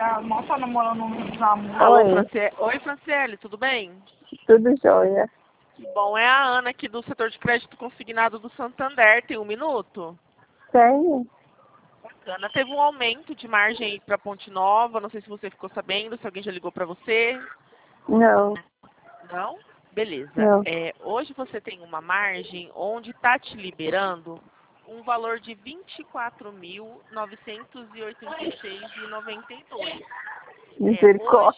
a moça tá namorando um namoro. Alô, Oi, Franciele, tudo bem? tudo jóia. Que bom, é a Ana aqui do setor de crédito consignado do Santander. Tem um minuto? Tem? Bacana. Teve um aumento de margem para Ponte Nova. Não sei se você ficou sabendo, se alguém já ligou para você. Não, Não? Beleza. não. Hoje você tem uma margem onde está te liberando um valor de R$ 24.986,92. Misericórdia.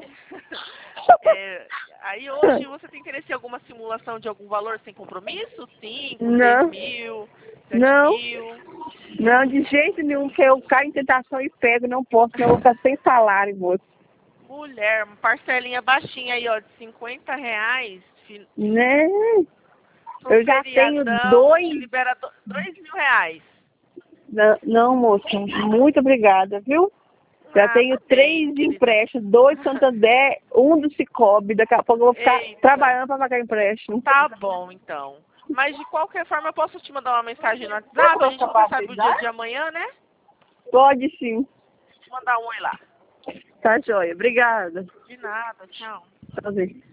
Aí hoje você tem interesse em alguma simulação de algum valor sem compromisso? 5, Não. 6 mil, 7 Não. mil? Não, de jeito nenhum, que eu caio em tentação e pego, não posso, senão eu vou ficar sem salário, moço. Mulher, uma parcelinha baixinha aí, ó, de R$ 50. Né? No Eu já tenho feriadão, te libera R$ 2.000. Não, moço, muito obrigada, viu? Já tenho Nada bem, 3 querida. empréstimos, 2 do Santander, 1 do Cicobi. Daqui a pouco eu vou ficar Eita. trabalhando para pagar empréstimo. Tá bom, então. Mas de qualquer forma, eu posso te mandar uma mensagem no WhatsApp? A gente nunca sabe o dia de amanhã, né? Pode sim. Vou te mandar um oi lá. Tá joia. Obrigada. De nada, tchau. Prazer.